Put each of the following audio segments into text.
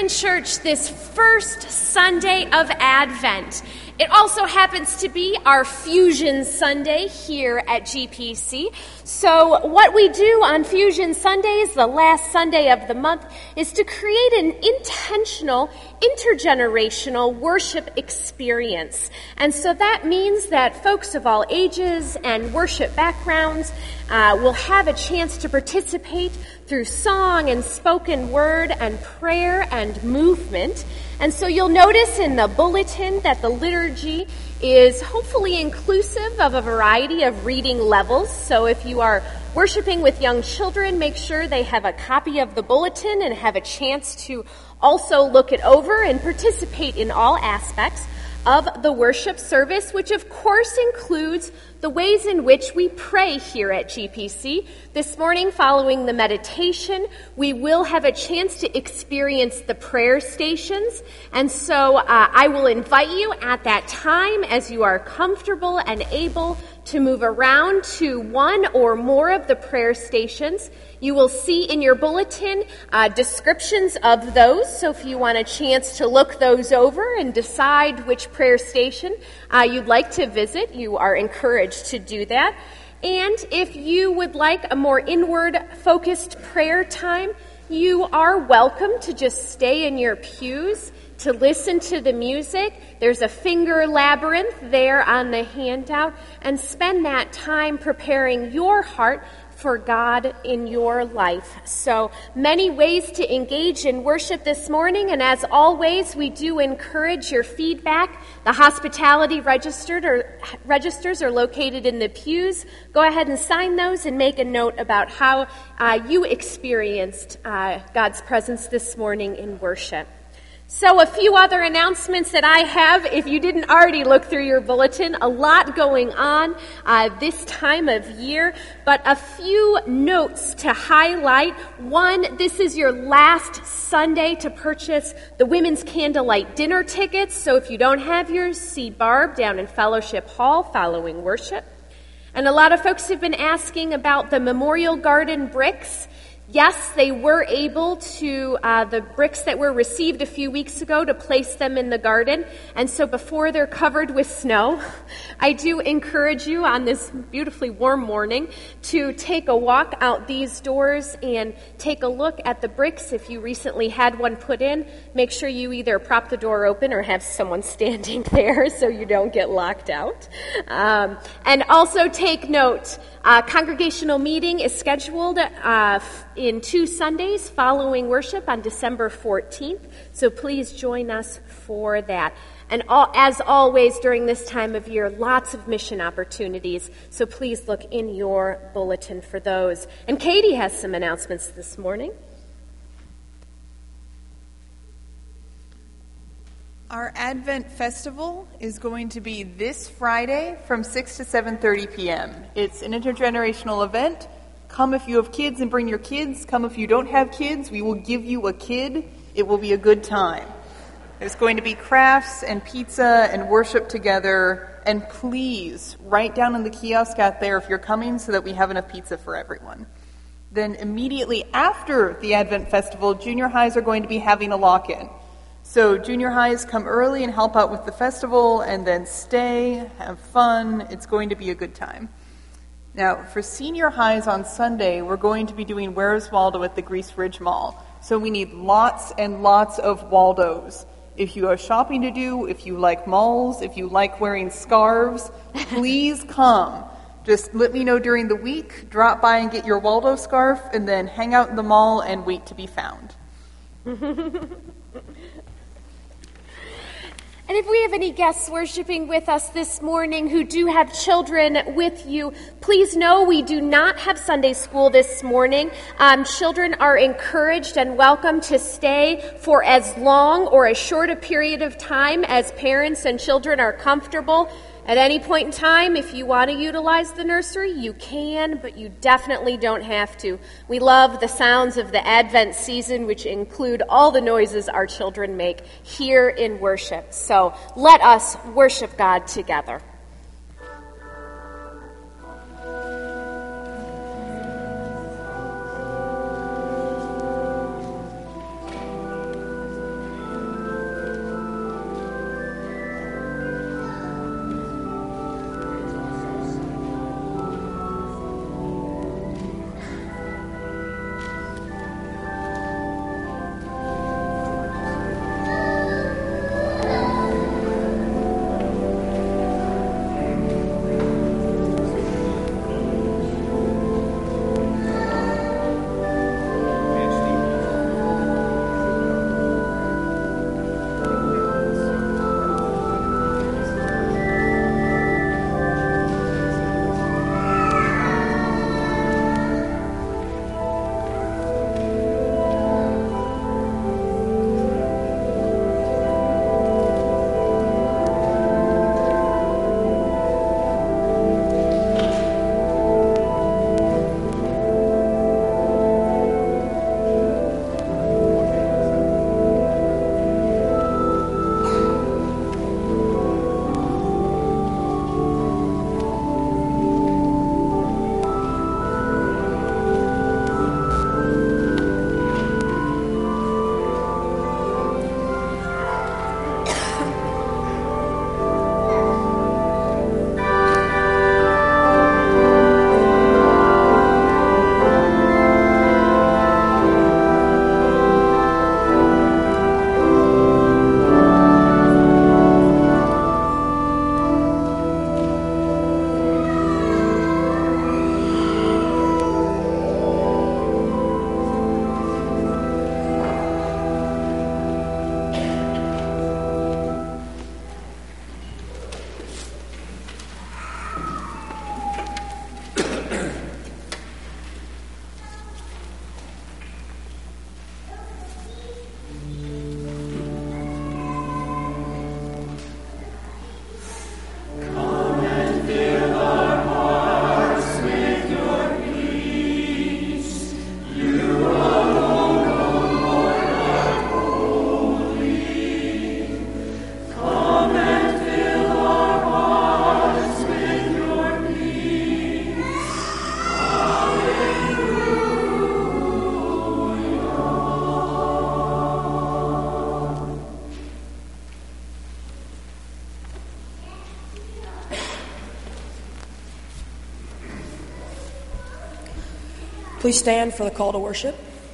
church this first Sunday of Advent. It also happens to be our Fusion Sunday here at GPC. So what we do on Fusion Sundays, the last Sunday of the month, is to create an intentional, intergenerational worship experience. And so that means that folks of all ages and worship backgrounds will have a chance to participate through song and spoken word and prayer and movement. And so you'll notice in the bulletin that the liturgy is hopefully inclusive of a variety of reading levels. So if you are worshiping with young children, make sure they have a copy of the bulletin and have a chance to also look it over and participate in all aspects of the worship service, which of course includes the ways in which we pray here at GPC. This morning, following the meditation, we will have a chance to experience the prayer stations. And so I will invite you at that time, as you are comfortable and able, to move around to one or more of the prayer stations. You will see in your bulletin descriptions of those, so if you want a chance to look those over and decide which prayer station you'd like to visit, you are encouraged to do that. And if you would like a more inward-focused prayer time, you are welcome to just stay in your pews to listen to the music. There's a finger labyrinth there on the handout, and spend that time preparing your heart for God in your life. So many ways to engage in worship this morning, and as always, we do encourage your feedback. The hospitality registers are located in the pews. Go ahead and sign those and make a note about how you experienced God's presence this morning in worship. So a few other announcements that I have, if you didn't already look through your bulletin, a lot going on this time of year, but a few notes to highlight. One, this is your last Sunday to purchase the Women's Candlelight Dinner tickets, so if you don't have yours, see Barb down in Fellowship Hall following worship. And a lot of folks have been asking about the Memorial Garden bricks. Yes, they were able to, the bricks that were received a few weeks ago, to place them in the garden. And so before they're covered with snow, I do encourage you on this beautifully warm morning to take a walk out these doors and take a look at the bricks. If you recently had one put in, make sure you either prop the door open or have someone standing there so you don't get locked out. And also take note, congregational meeting is scheduled in 2 Sundays following worship on December 14th, so please join us for that. And as always during this time of year, lots of mission opportunities, so please look in your bulletin for those. And Katie has some announcements this morning. Our Advent Festival is going to be this Friday from 6 to 7:30 p.m. It's an intergenerational event. Come if you have kids and bring your kids. Come if you don't have kids. We will give you a kid. It will be a good time. There's going to be crafts and pizza and worship together. And please, write down in the kiosk out there if you're coming so that we have enough pizza for everyone. Then immediately after the Advent Festival, junior highs are going to be having a lock-in. So junior highs, come early and help out with the festival, and then stay, have fun. It's going to be a good time. Now, for senior highs on Sunday, we're going to be doing Where's Waldo at the Grease Ridge Mall. So we need lots and lots of Waldos. If you have shopping to do, if you like malls, if you like wearing scarves, please come. Just let me know during the week, drop by and get your Waldo scarf, and then hang out in the mall and wait to be found. And if we have any guests worshiping with us this morning who do have children with you, please know we do not have Sunday school this morning. Children are encouraged and welcome to stay for as long or as short a period of time as parents and children are comfortable. At any point in time, if you want to utilize the nursery, you can, but you definitely don't have to. We love the sounds of the Advent season, which include all the noises our children make here in worship. So let us worship God together. Please stand for the call to worship.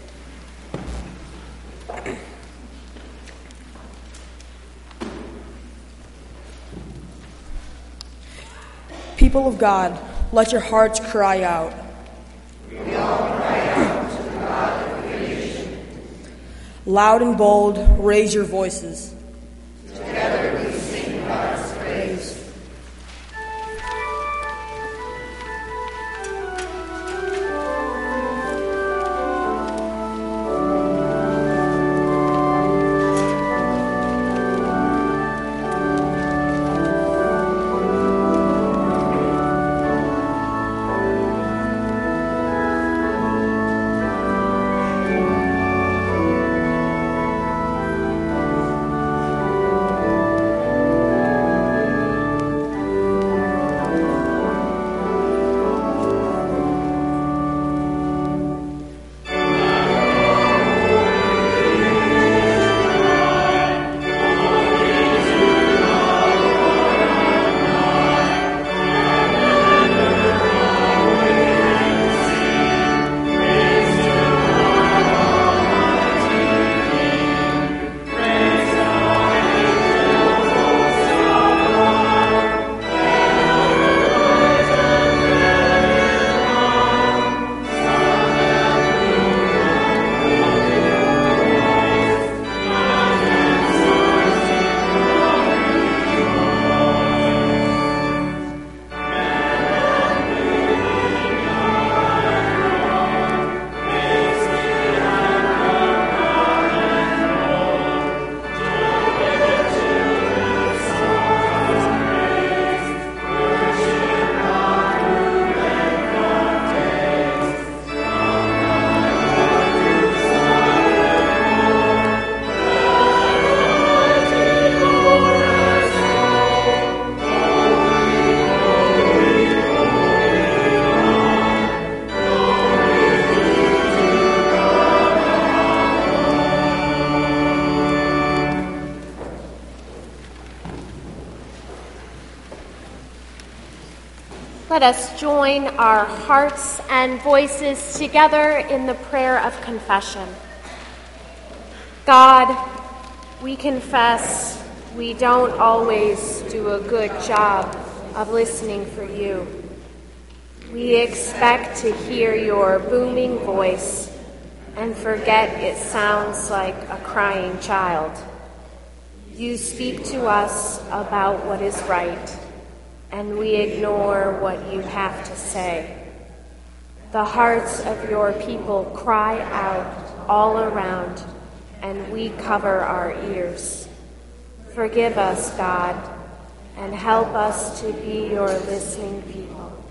People of God, let your hearts cry out. We all cry out to the God of creation. Loud and bold, raise your voices. Together we sing God's praise. Let us join our hearts and voices together in the prayer of confession. God, we confess we don't always do a good job of listening for you. We expect to hear your booming voice and forget it sounds like a crying child. You speak to us about what is right, and we ignore what you have to say. The hearts of your people cry out all around, and we cover our ears. Forgive us, God, and help us to be your listening people.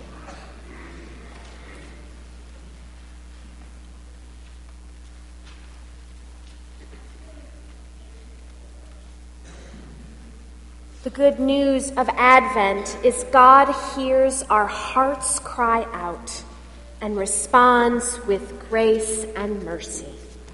The good news of Advent is God hears our hearts cry out and responds with grace and mercy.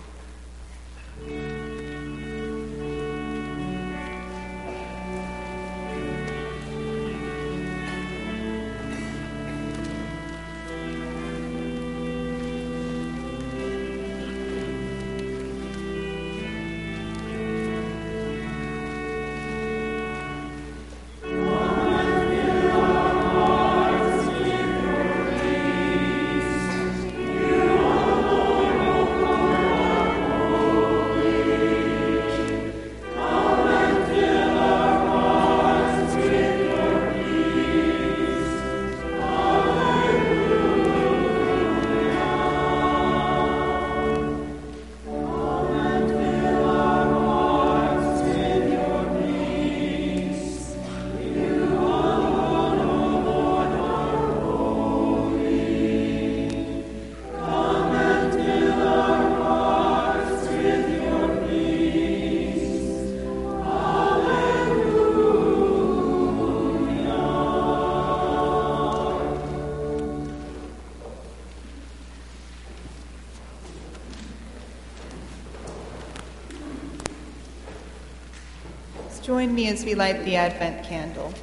Join me as we light the Advent candle.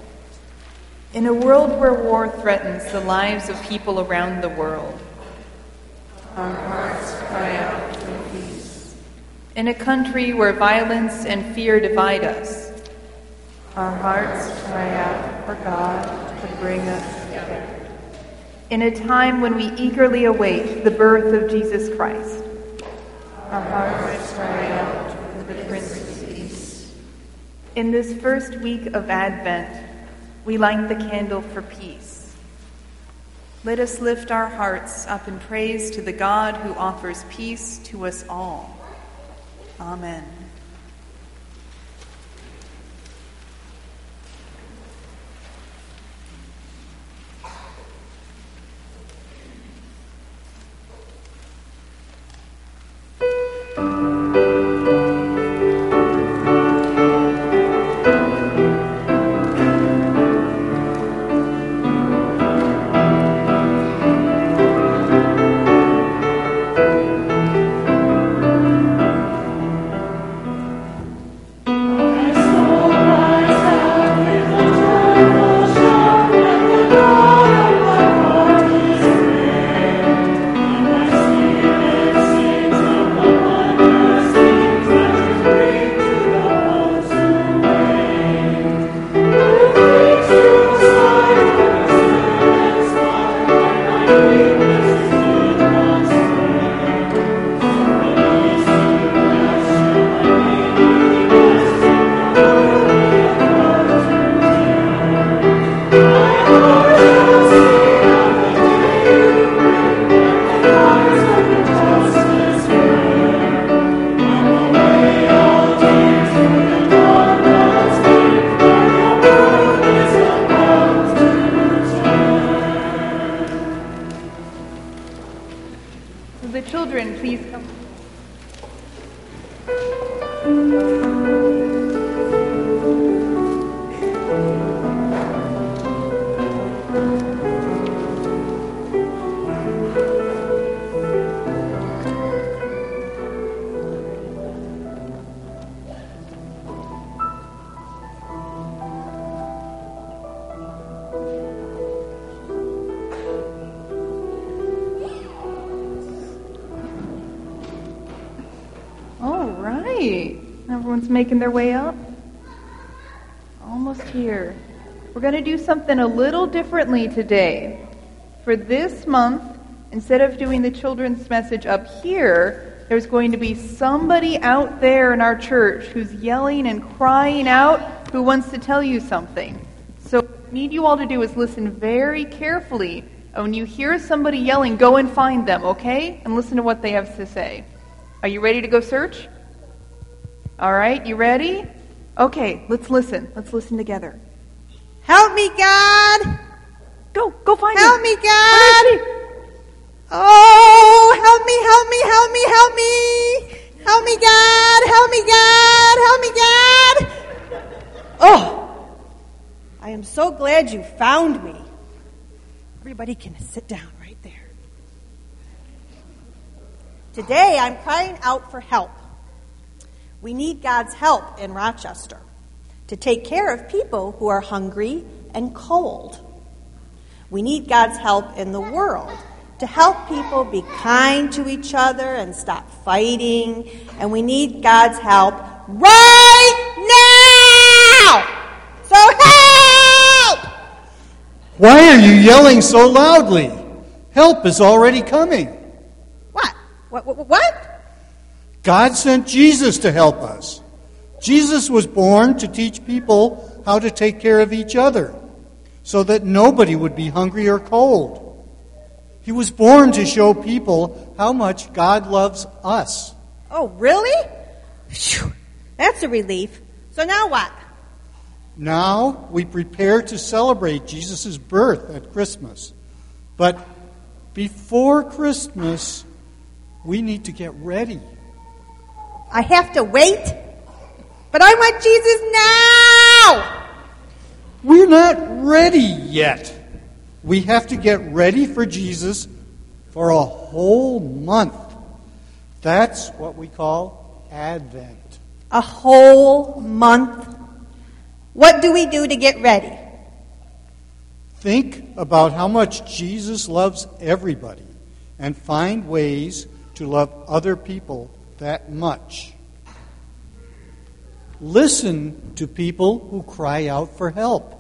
In a world where war threatens the lives of people around the world, Our hearts cry out for peace. In a country where violence and fear divide us, Our hearts cry out for God to bring us together. in a time when we eagerly await the birth of Jesus Christ, Our hearts cry out for the Prince of Peace. in this first week of Advent, we light the candle for peace. Let us lift our hearts up in praise to the God who offers peace to us all. Amen. Will the children please come? All right. Everyone's making their way up. Almost here. We're going to do something a little differently today. For this month, instead of doing the children's message up here, there's going to be somebody out there in our church who's yelling and crying out who wants to tell you something. So what I need you all to do is listen very carefully. And when you hear somebody yelling, go and find them, okay? And listen to what they have to say. Are you ready to go search? All right, you ready? Okay, let's listen. Let's listen together. Help me, God! Go find Help her. me, Where God! is she? Oh, help me, help me, help me, help me! Help me, God! Help me, God! Help me, God! Oh, I am so glad you found me. Everybody can sit down right there. Today, I'm crying out for help. We need God's help in Rochester to take care of people who are hungry and cold. We need God's help in the world to help people be kind to each other and stop fighting. And we need God's help right now! So help! Why are you yelling so loudly? Help is already coming. What? God sent Jesus to help us. Jesus was born to teach people how to take care of each other so that nobody would be hungry or cold. He was born to show people how much God loves us. Oh, really? Phew, that's a relief. So now what? Now we prepare to celebrate Jesus' birth at Christmas. But before Christmas, we need to get ready. I have to wait? But I want Jesus now! We're not ready yet. We have to get ready for Jesus for a whole month. That's what we call Advent. A whole month? What do we do to get ready? Think about how much Jesus loves everybody and find ways to love other people that much. Listen to people who cry out for help.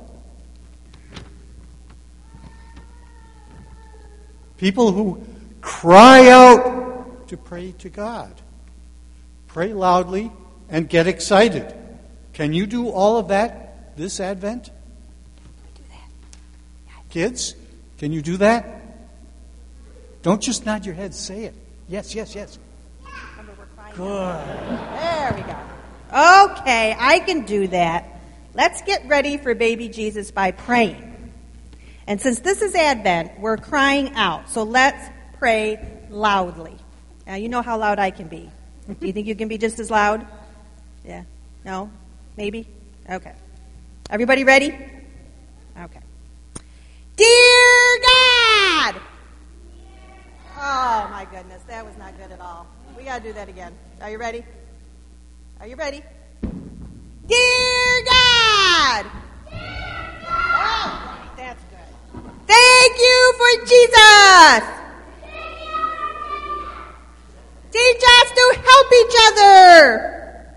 People who cry out to pray to God. Pray loudly and get excited. Can you do all of that this Advent? Kids, can you do that? Don't just nod your head, say it. Yes, yes, yes. Good. There we go. Okay, I can do that. Let's get ready for baby Jesus by praying. And since this is Advent, we're crying out. So let's pray loudly. Now, you know how loud I can be. Do you think you can be just as loud? Yeah? No? Maybe? Okay. Everybody ready? Okay. Dear God! Oh, my goodness. That was not good at all. We got to do that again. Are you ready? Are you ready? Dear God! Oh, that's good. Thank you for Jesus! Teach us to help each other!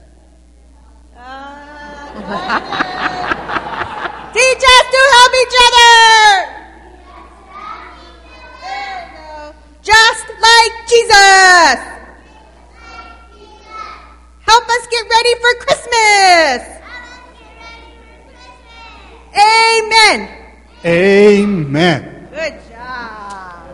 Teach us to help each other! There we go. Just like Jesus! Help us get ready for Christmas! Amen! Amen. Good job.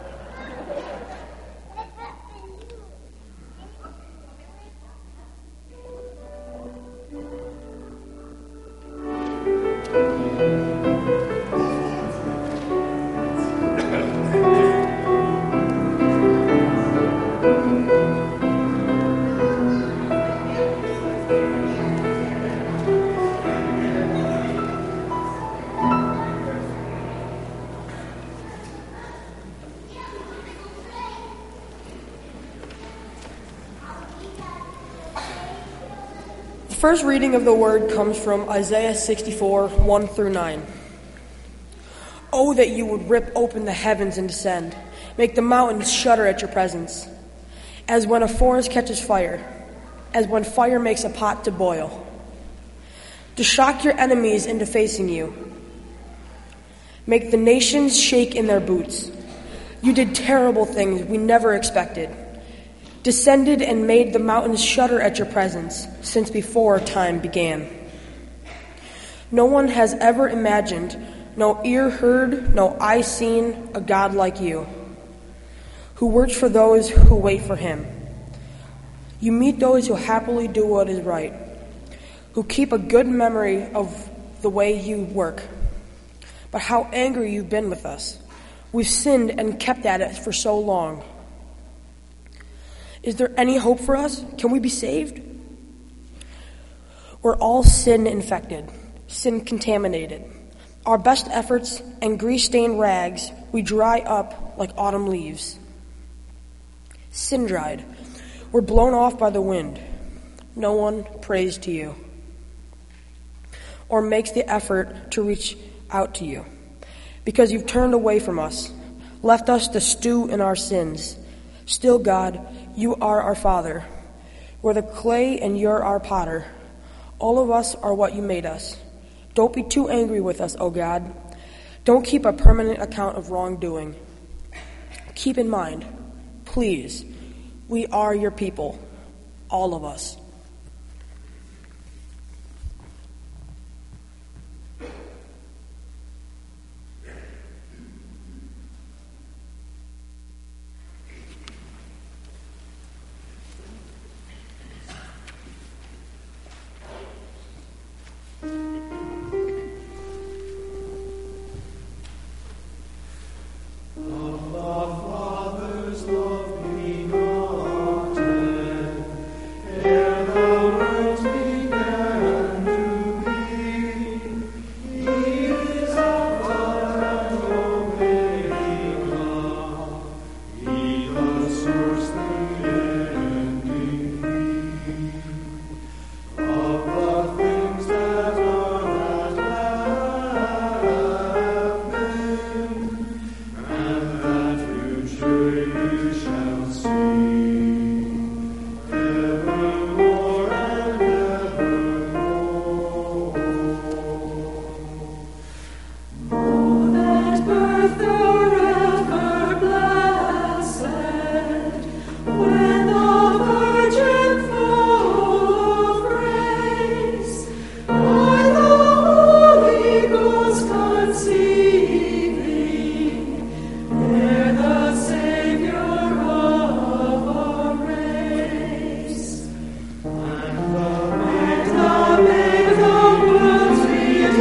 The first reading of the word comes from Isaiah 64, 1 through 9. Oh, that you would rip open the heavens and descend, make the mountains shudder at your presence, as when a forest catches fire, as when fire makes a pot to boil, to shock your enemies into facing you, make the nations shake in their boots. You did terrible things we never expected, descended and made the mountains shudder at your presence since before time began. No one has ever imagined, no ear heard, no eye seen a God like you, who works for those who wait for him. You meet those who happily do what is right, who keep a good memory of the way you work. But how angry you've been with us. We've sinned and kept at it for so long. Is there any hope for us? Can we be saved? We're all sin infected, sin contaminated. Our best efforts and grease-stained rags, we dry up like autumn leaves. Sin dried. We're blown off by the wind. No one prays to you or makes the effort to reach out to you because you've turned away from us, left us to stew in our sins. Still, God, you are our Father. We're the clay and you're our potter. All of us are what you made us. Don't be too angry with us, O God. Don't keep a permanent account of wrongdoing. Keep in mind, please, we are your people, all of us. Here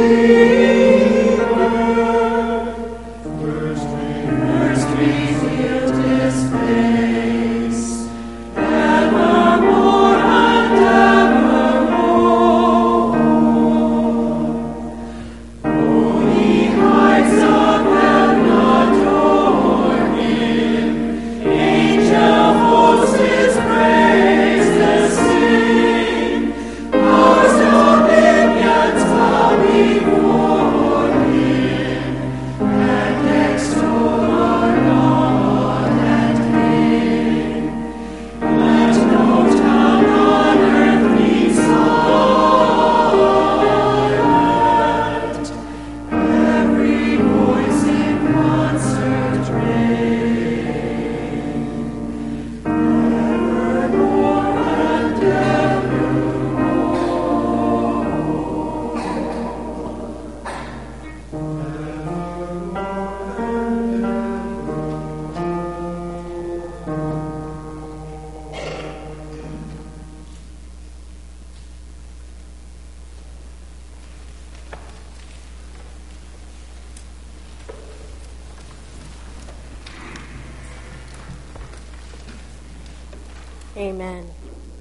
Amen.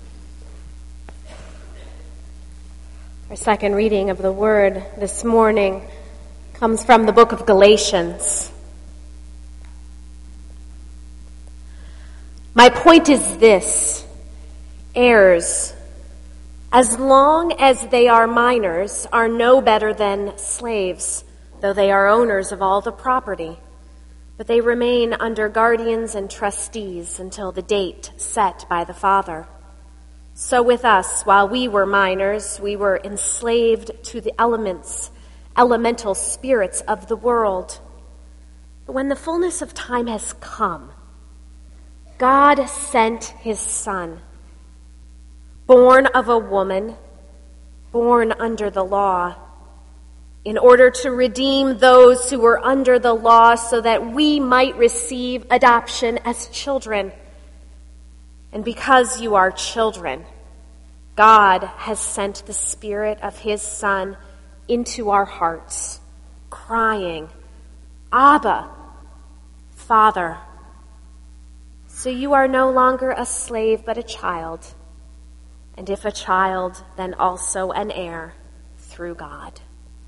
Our second reading of the Word this morning comes from the book of Galatians. My point is this: heirs, as long as they are minors, are no better than slaves, though they are owners of all the property. But they remain under guardians and trustees until the date set by the Father. So with us, while we were minors, we were enslaved to the elemental spirits of the world. But when the fullness of time has come, God sent his Son, born of a woman, born under the law, in order to redeem those who were under the law so that we might receive adoption as children. And because you are children, God has sent the Spirit of his Son into our hearts, crying, Abba, Father. So you are no longer a slave but a child, and if a child, then also an heir through God.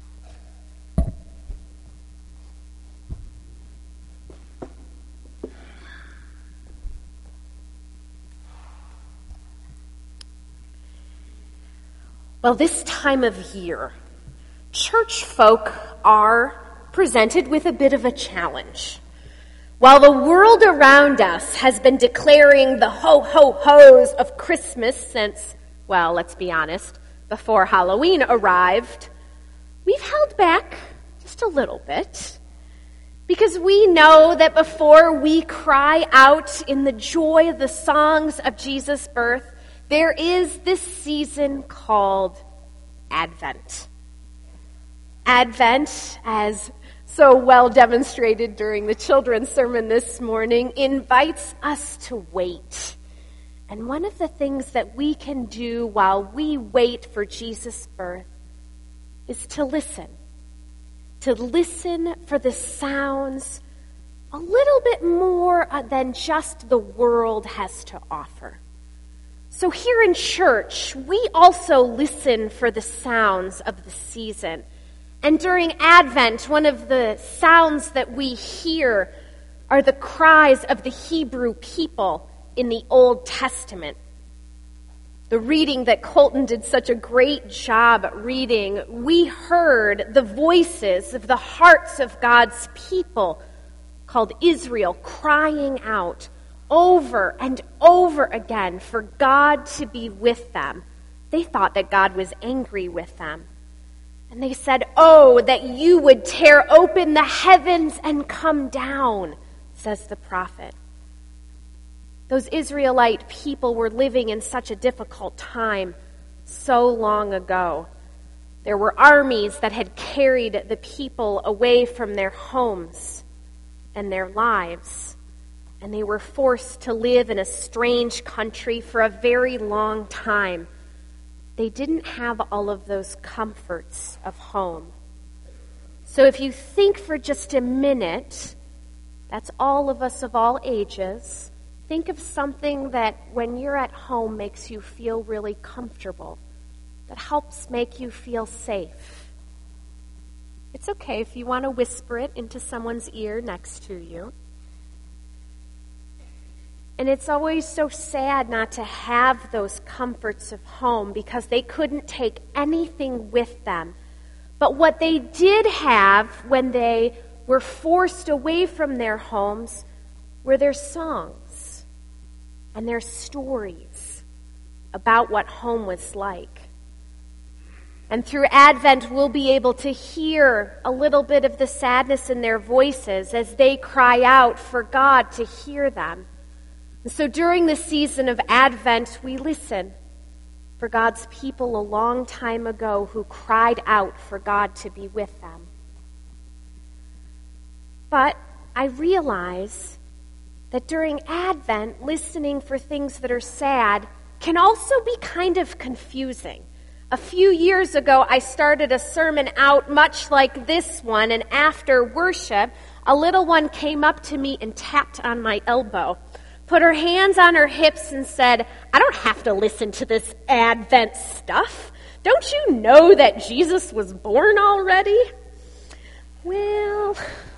Well, this time of year, church folk are presented with a bit of a challenge. While the world around us has been declaring the ho-ho-hos of Christmas since, well, let's be honest, before Halloween arrived, we've held back just a little bit because we know that before we cry out in the joy of the songs of Jesus' birth, there is this season called Advent. Advent, as so well demonstrated during the children's sermon this morning, invites us to wait. And one of the things that we can do while we wait for Jesus' birth is to listen for the sounds a little bit more than just the world has to offer. So here in church, we also listen for the sounds of the season. And during Advent, one of the sounds that we hear are the cries of the Hebrew people in the Old Testament. The reading that Colton did such a great job reading, we heard the voices of the hearts of God's people called Israel crying out over and over again for God to be with them. They thought that God was angry with them. And they said, "Oh, that you would tear open the heavens and come down," says the prophet. Those Israelite people were living in such a difficult time so long ago. There were armies that had carried the people away from their homes and their lives. And they were forced to live in a strange country for a very long time. They didn't have all of those comforts of home. So if you think for just a minute, that's all of us of all ages, think of something that when you're at home makes you feel really comfortable, that helps make you feel safe. It's okay if you want to whisper it into someone's ear next to you. And it's always so sad not to have those comforts of home because they couldn't take anything with them. But what they did have when they were forced away from their homes were their songs and their stories about what home was like. And through Advent, we'll be able to hear a little bit of the sadness in their voices as they cry out for God to hear them. And so during the season of Advent, we listen for God's people a long time ago who cried out for God to be with them. But I realize that during Advent, listening for things that are sad can also be kind of confusing. A few years ago, I started a sermon out much like this one, and after worship, a little one came up to me and tapped on my elbow, put her hands on her hips and said, "I don't have to listen to this Advent stuff. Don't you know that Jesus was born already?" Well,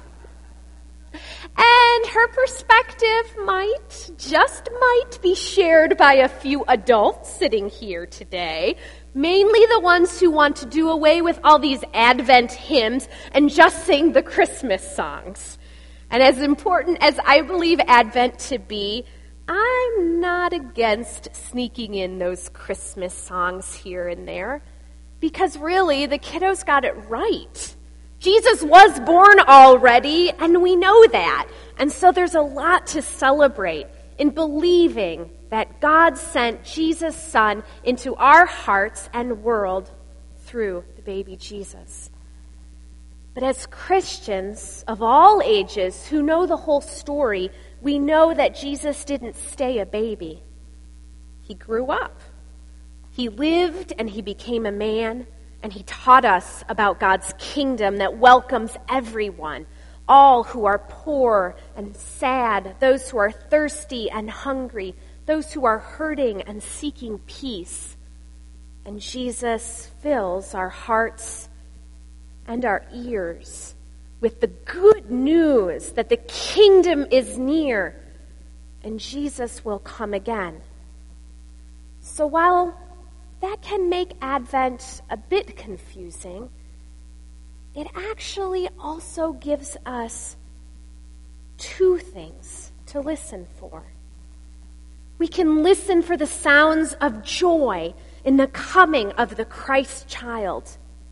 and her perspective might be shared by a few adults sitting here today, mainly the ones who want to do away with all these Advent hymns and just sing the Christmas songs. And as important as I believe Advent to be, I'm not against sneaking in those Christmas songs here and there, because really the kiddos got it right. Jesus was born already, and we know that. And so there's a lot to celebrate in believing that God sent Jesus' Son into our hearts and world through the baby Jesus. But as Christians of all ages who know the whole story, we know that Jesus didn't stay a baby. He grew up. He lived and he became a man, and he taught us about God's kingdom that welcomes everyone, all who are poor and sad, those who are thirsty and hungry, those who are hurting and seeking peace. And Jesus fills our hearts and our ears with the good news that the kingdom is near and Jesus will come again. So while that can make Advent a bit confusing, it actually also gives us two things to listen for. We can listen for the sounds of joy in the coming of the Christ child.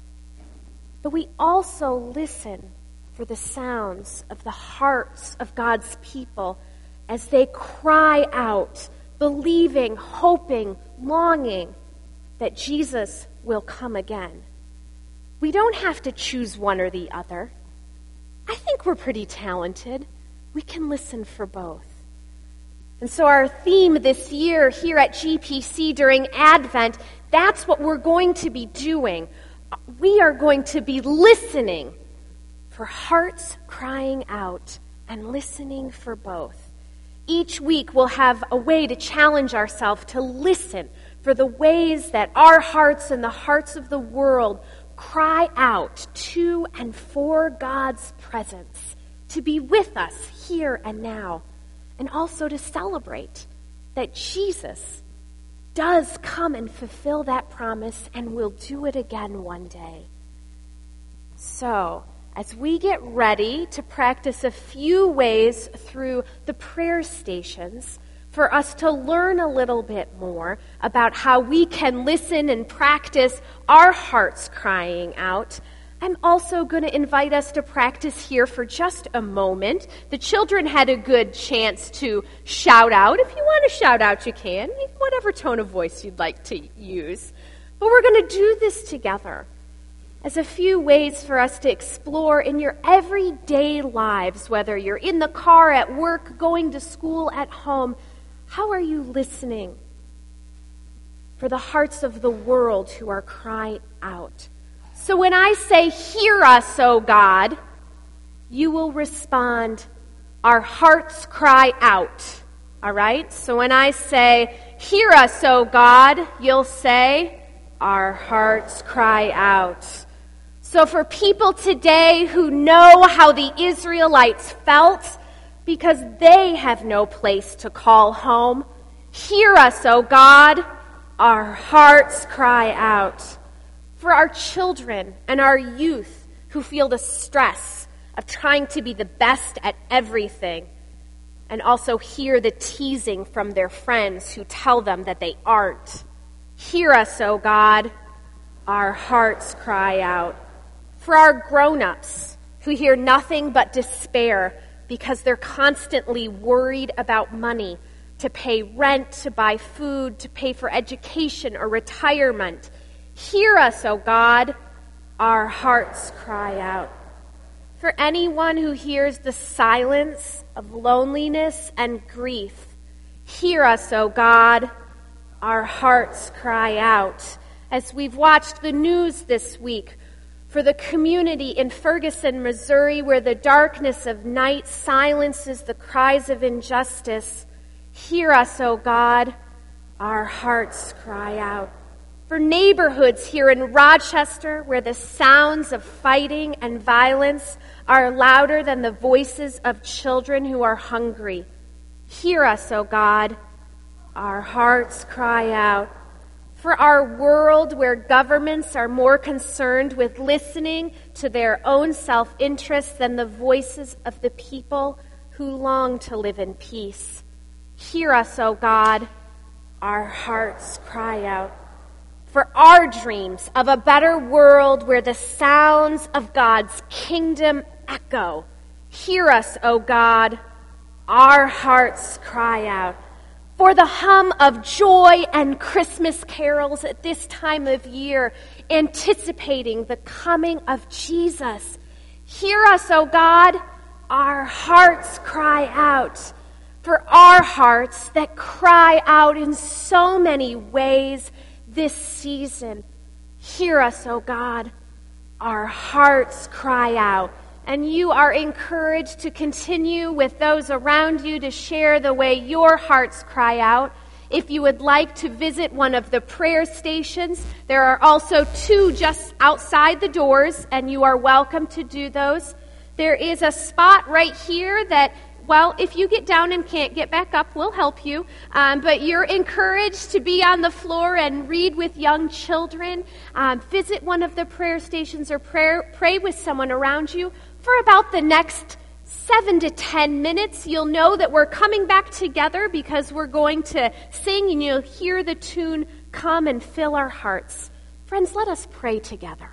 But we also listen for the sounds of the hearts of God's people as they cry out, believing, hoping, longing that Jesus will come again. We don't have to choose one or the other. I think we're pretty talented. We can listen for both. And so our theme this year here at GPC during Advent, that's what we're going to be doing. We are going to be listening for hearts crying out and listening for both. Each week we'll have a way to challenge ourselves to listen for the ways that our hearts and the hearts of the world cry out to and for God's presence, to be with us here and now, and also to celebrate that Jesus does come and fulfill that promise and will do it again one day. So, as we get ready to practice a few ways through the prayer stations for us to learn a little bit more about how we can listen and practice our hearts crying out, I'm also going to invite us to practice here for just a moment. The children had a good chance to shout out. If you want to shout out, you can, whatever tone of voice you'd like to use. But we're going to do this together as a few ways for us to explore in your everyday lives, whether you're in the car, at work, going to school, at home. How are you listening for the hearts of the world who are crying out? So when I say, "Hear us, O God," you will respond, "Our hearts cry out." All right? So when I say, "Hear us, O God," you'll say, "Our hearts cry out." So for people today who know how the Israelites felt because they have no place to call home, hear us, O God, our hearts cry out. For our children and our youth who feel the stress of trying to be the best at everything and also hear the teasing from their friends who tell them that they aren't, hear us, O God, our hearts cry out. For our grown-ups who hear nothing but despair because they're constantly worried about money to pay rent, to buy food, to pay for education or retirement, hear us, O God, our hearts cry out. For anyone who hears the silence of loneliness and grief, hear us, O God, our hearts cry out. As we've watched the news this week, for the community in Ferguson, Missouri, where the darkness of night silences the cries of injustice, hear us, O God, our hearts cry out. For neighborhoods here in Rochester, where the sounds of fighting and violence are louder than the voices of children who are hungry, hear us, O God, our hearts cry out. For our world, where governments are more concerned with listening to their own self-interest than the voices of the people who long to live in peace, hear us, O God, our hearts cry out. For our dreams of a better world where the sounds of God's kingdom echo, hear us, O God, our hearts cry out. For the hum of joy and Christmas carols at this time of year, anticipating the coming of Jesus, hear us, O God, our hearts cry out. For our hearts that cry out in so many ways this season, hear us, O God, our hearts cry out. And you are encouraged to continue with those around you to share the way your hearts cry out. If you would like to visit one of the prayer stations, there are also 2 just outside the doors, and you are welcome to do those. There is a spot right here that, well, if you get down and can't get back up, we'll help you. But you're encouraged to be on the floor and read with young children. Visit one of the prayer stations or pray with someone around you. For about the next 7 to 10 minutes, you'll know that we're coming back together because we're going to sing and you'll hear the tune, "Come and Fill Our Hearts." Friends, let us pray together.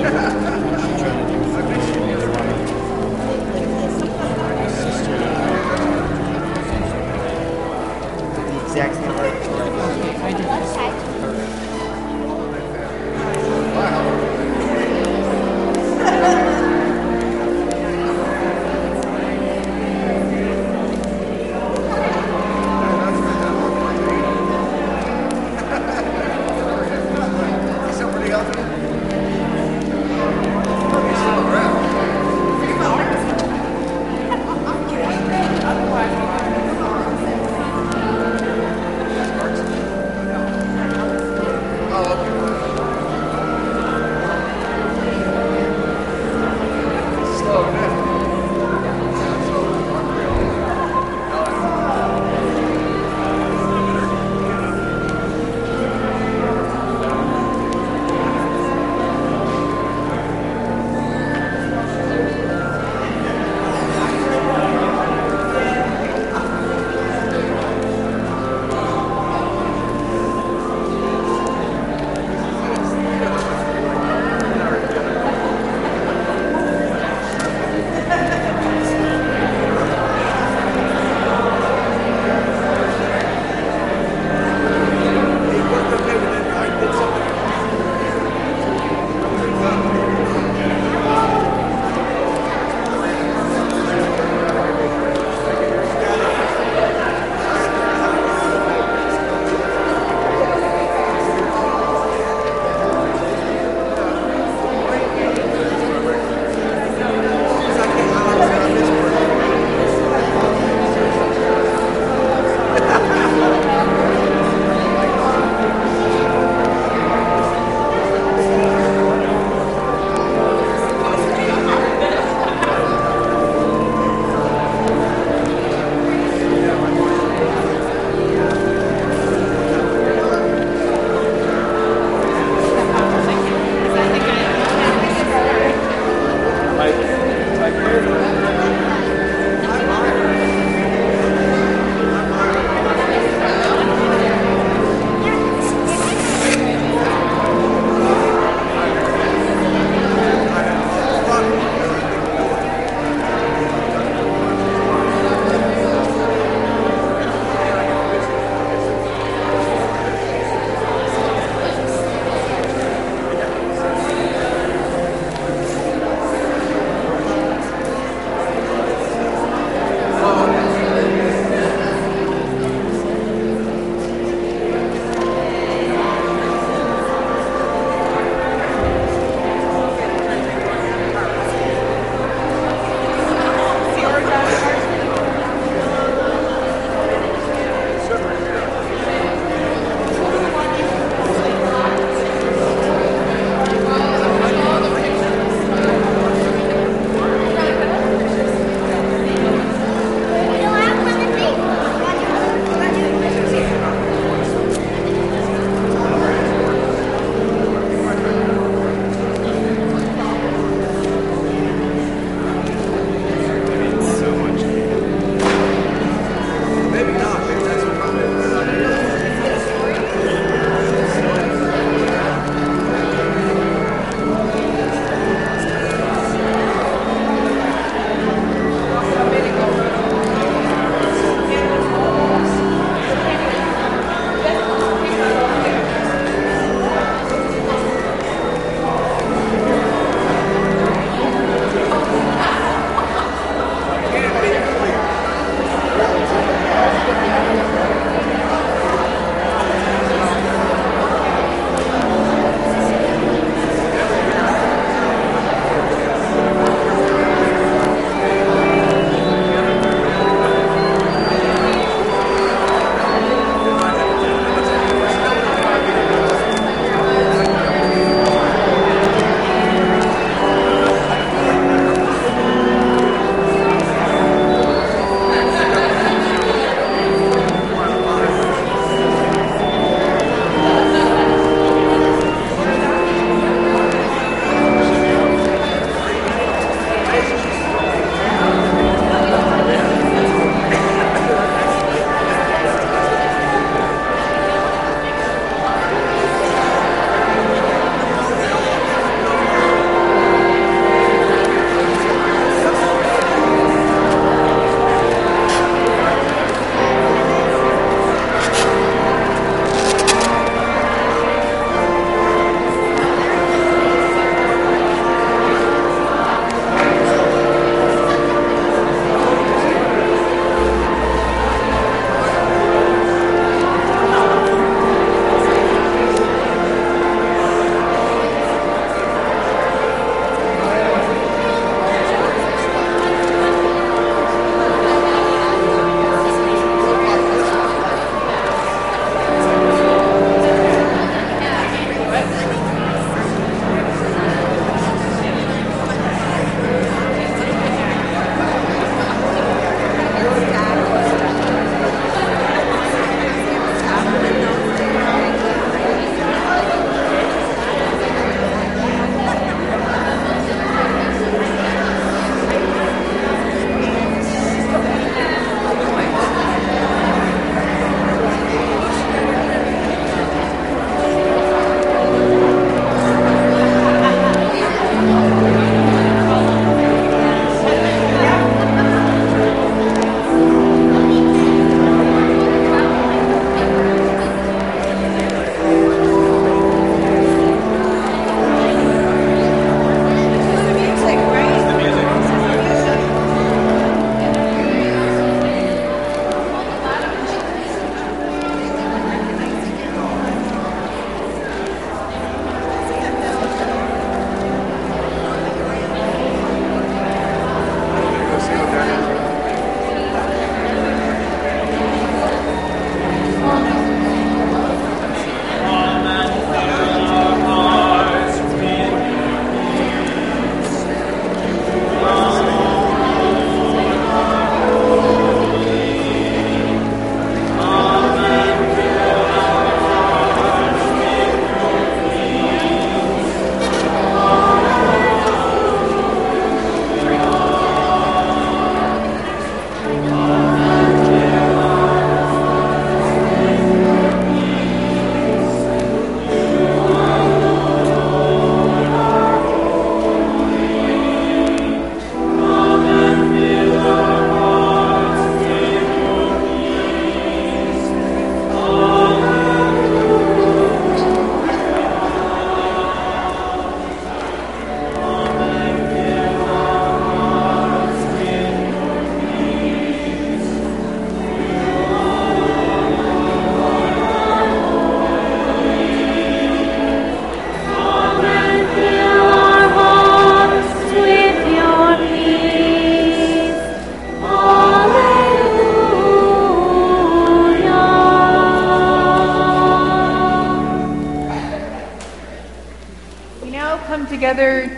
Exact same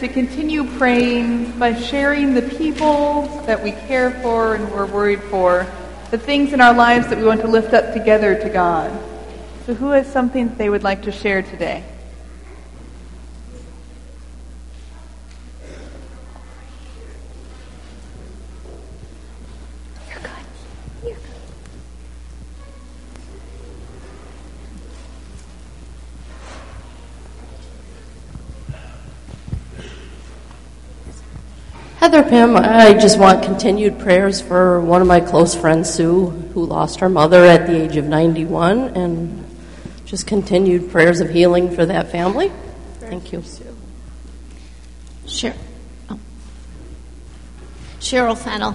to continue praying by sharing the people that we care for and we're worried for, the things in our lives that we want to lift up together to God. So who has something that they would like to share today? Heather Pym, I just want continued prayers for one of my close friends, Sue, who lost her mother at the age of 91, and just continued prayers of healing for that family. Thank you. Cheryl Fennell.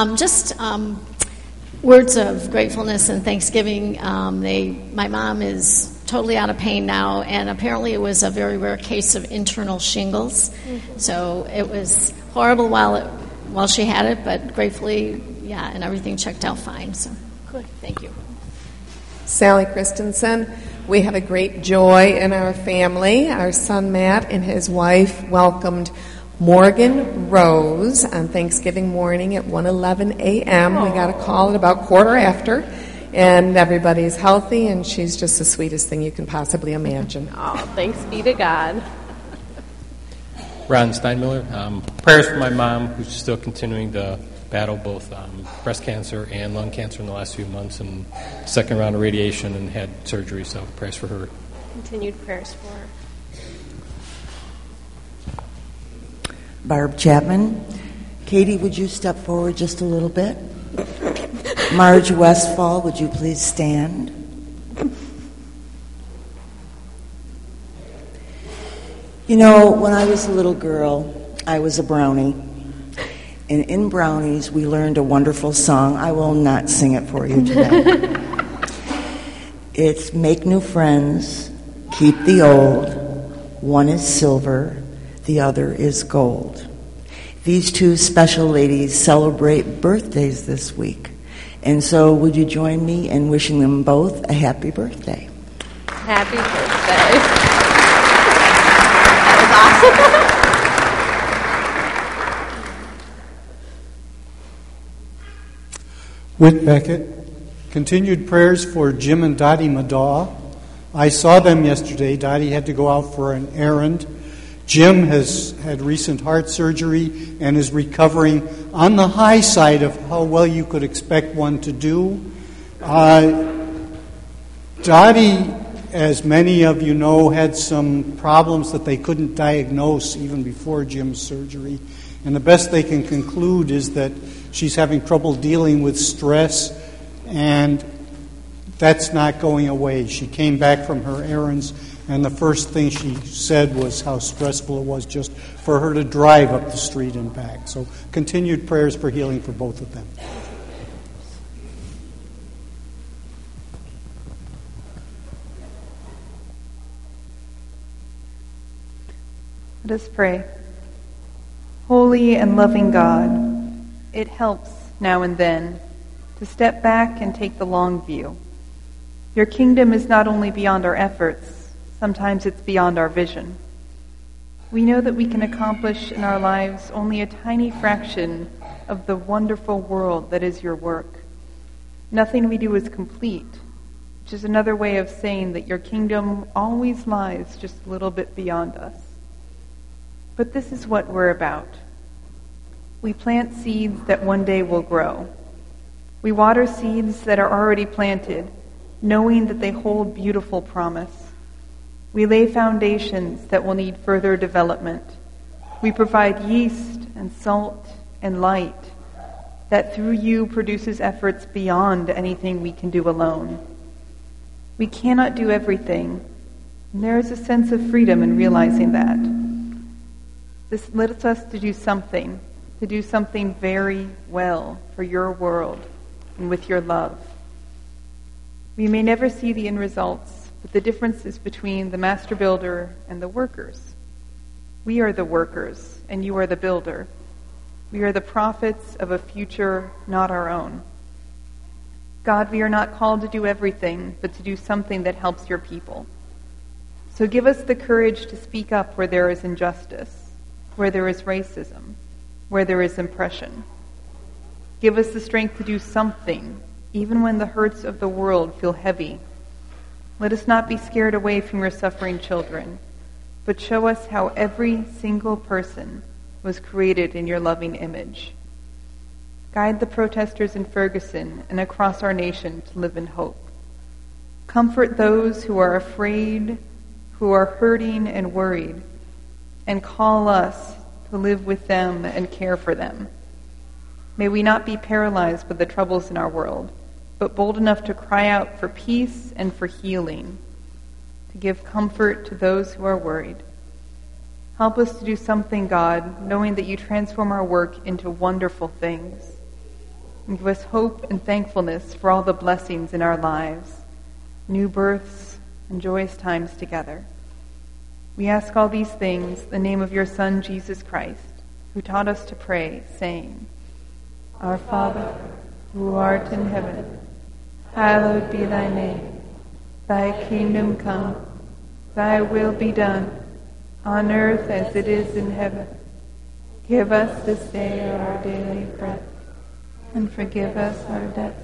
Words of gratefulness and thanksgiving. My mom is totally out of pain now, and apparently it was a very rare case of internal shingles. Mm-hmm. So it was horrible while she had it, but gratefully, and everything checked out fine. So good, thank you. Sally Christensen. We had a great joy in our family. Our son Matt and his wife welcomed Morgan Rose on Thanksgiving morning at 1:11 a.m. We got a call at about quarter after, and everybody's healthy, and she's just the sweetest thing you can possibly imagine. Oh, thanks be to God. Ron Steinmiller. Prayers for my mom, who's still continuing to battle both breast cancer and lung cancer in the last few months, and second round of radiation and had surgery, so prayers for her. Continued prayers for her. Barb Chapman. Katie, would you step forward just a little bit? Marge Westfall, would you please stand? You know, when I was a little girl, I was a brownie. And in Brownies, we learned a wonderful song. I will not sing it for you today. It's make new friends, keep the old. One is silver, the other is gold. These two special ladies celebrate birthdays this week. And so would you join me in wishing them both a happy birthday? Happy birthday. Whit Beckett. Continued prayers for Jim and Dottie Madaw. I saw them yesterday. Dottie had to go out for an errand. Jim has had recent heart surgery and is recovering on the high side of how well you could expect one to do. Dottie, as many of you know, had some problems that they couldn't diagnose even before Jim's surgery. And the best they can conclude is that she's having trouble dealing with stress, and that's not going away. She came back from her errands, and the first thing she said was how stressful it was just for her to drive up the street and back. So continued prayers for healing for both of them. Let us pray. Holy and loving God, it helps now and then to step back and take the long view. Your kingdom is not only beyond our efforts, sometimes it's beyond our vision. We know that we can accomplish in our lives only a tiny fraction of the wonderful world that is your work. Nothing we do is complete, which is another way of saying that your kingdom always lies just a little bit beyond us. But this is what we're about. We plant seeds that one day will grow. We water seeds that are already planted, knowing that they hold beautiful promise. We lay foundations that will need further development. We provide yeast and salt and light that through you produces efforts beyond anything we can do alone. We cannot do everything, and there is a sense of freedom in realizing that. This lets us to do something very well for your world and with your love. We may never see the end results, but the difference is between the master builder and the workers. We are the workers, and you are the builder. We are the prophets of a future not our own. God, we are not called to do everything, but to do something that helps your people. So give us the courage to speak up where there is injustice, where there is racism, where there is oppression. Give us the strength to do something, even when the hurts of the world feel heavy. Let us not be scared away from your suffering children, but show us how every single person was created in your loving image. Guide the protesters in Ferguson and across our nation to live in hope. Comfort those who are afraid, who are hurting and worried, and call us to live with them and care for them. May we not be paralyzed by the troubles in our world, but bold enough to cry out for peace and for healing, to give comfort to those who are worried. Help us to do something, God, knowing that you transform our work into wonderful things. And give us hope and thankfulness for all the blessings in our lives, new births and joyous times together. We ask all these things in the name of your Son, Jesus Christ, who taught us to pray, saying, Our Father, who art in heaven, hallowed be thy name. Thy kingdom come, thy will be done, on earth as it is in heaven. Give us this day our daily bread, and forgive us our debts,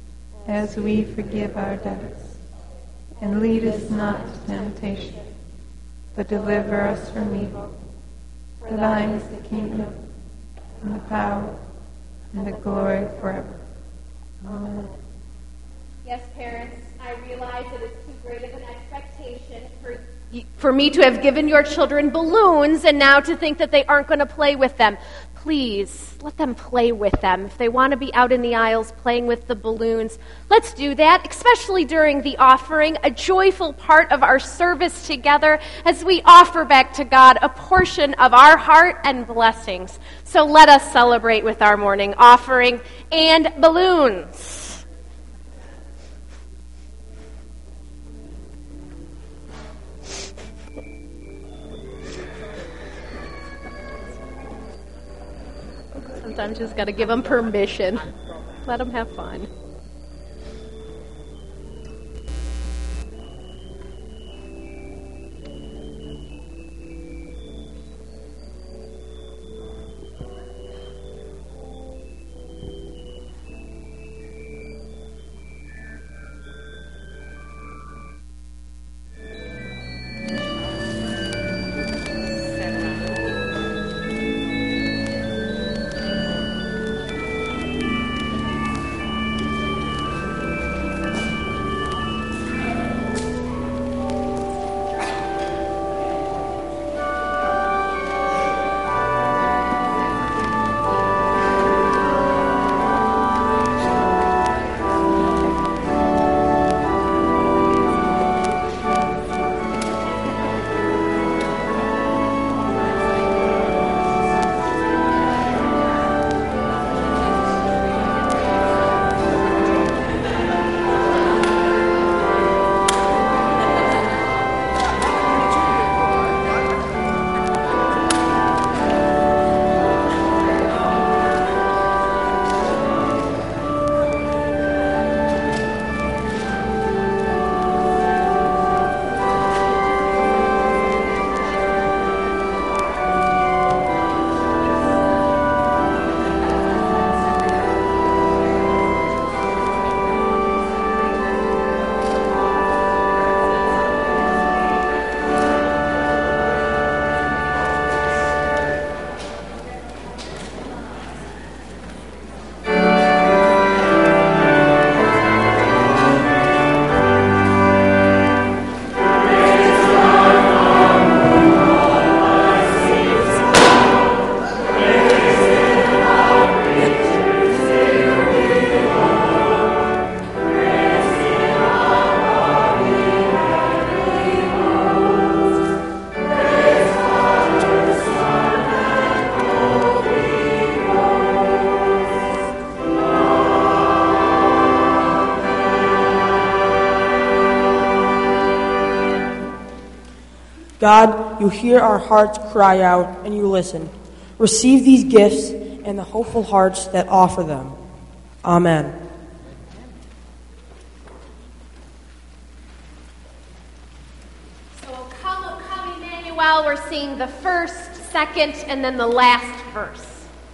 as we forgive our debtors. And lead us not to temptation, but deliver us from evil. For thine is the kingdom, and the power, and the glory forever. Amen. Yes, parents, I realize it is too great of an expectation for me to have given your children balloons and now to think that they aren't going to play with them. Please, let them play with them. If they want to be out in the aisles playing with the balloons, let's do that, especially during the offering, a joyful part of our service together as we offer back to God a portion of our heart and blessings. So let us celebrate with our morning offering and balloons. Sometimes just got to give them permission. Let them have fun. God, you hear our hearts cry out, and you listen. Receive these gifts and the hopeful hearts that offer them. Amen. So, Come, O Come, Emmanuel, we're seeing the first second and then the last verse.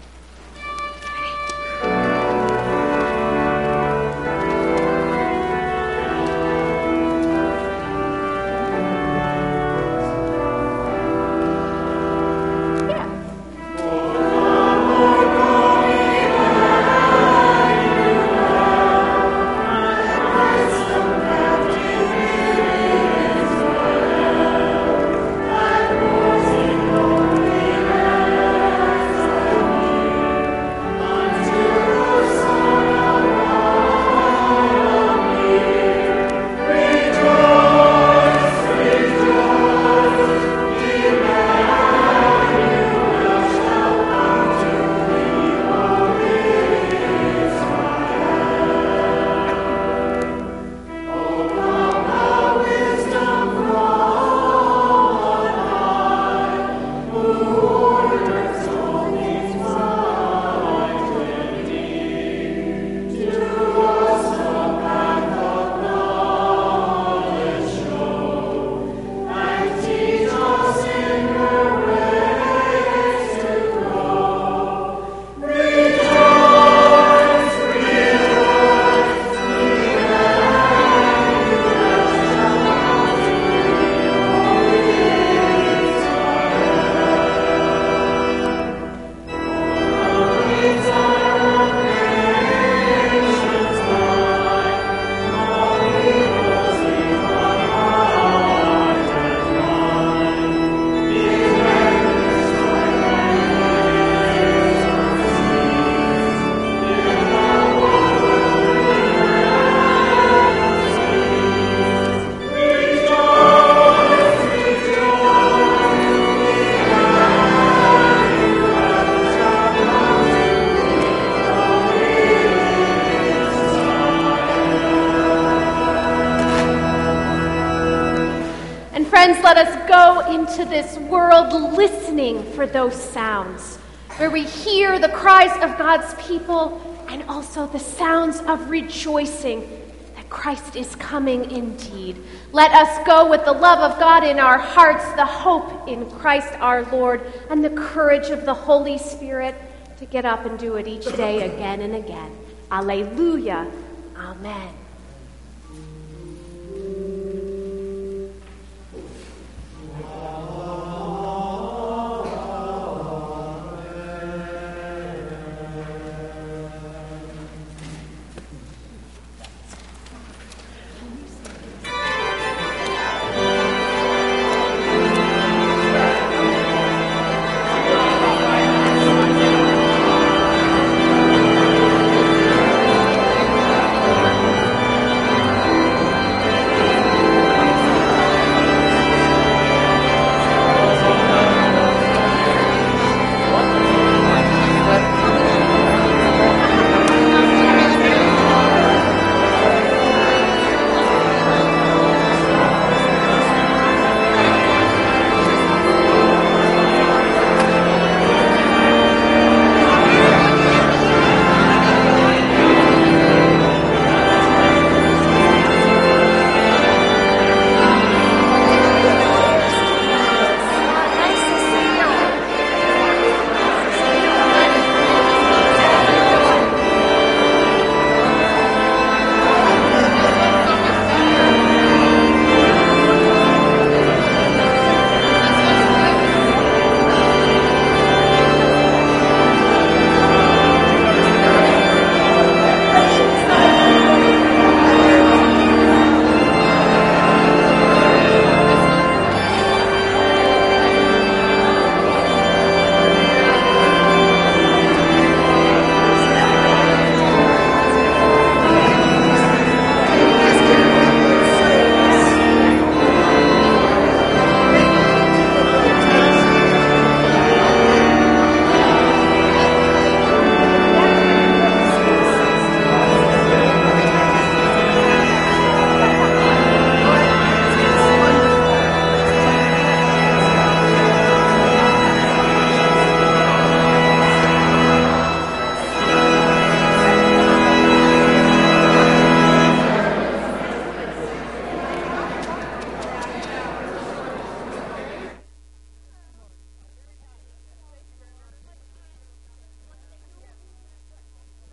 Friends, let us go into this world listening for those sounds, where we hear the cries of God's people and also the sounds of rejoicing that Christ is coming indeed. Let us go with the love of God in our hearts, the hope in Christ our Lord, and the courage of the Holy Spirit to get up and do it each day again and again. Alleluia. Amen.